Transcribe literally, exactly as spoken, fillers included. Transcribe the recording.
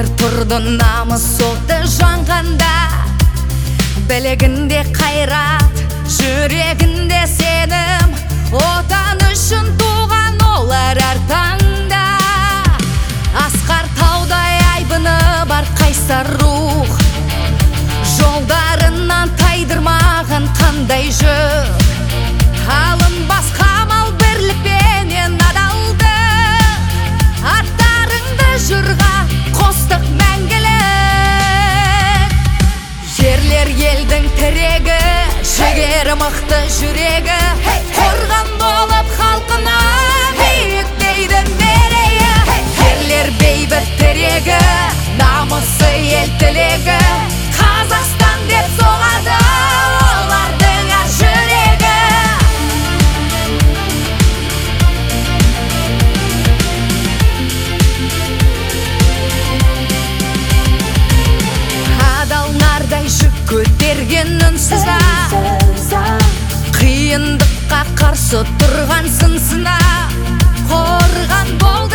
Ер тұрды намыс оты жанғанда, білегінде қайрат, жүрегінде сенім, отан үшін туған олар әр таңда. Асқар таудай айбыны бар қайсар рух, жолдарынан тайдырмаған қандай жүк. Алынбас қамал бірлікпенен адалды, аттарыңды жырға қостық мәңгілік. Ерлер елдің тірегі, жігері мықты жүрегі, қорған болып халқына биіктейді мерейі. Ерлер бейбіт тірегі, намысы ел тілегі, Қазақстан деп соғады олардың әр жүрегі. Адал нардай жүк көтерген үнсіз ақ, қиындыққа қарсы тұрған сынсына, қорған бол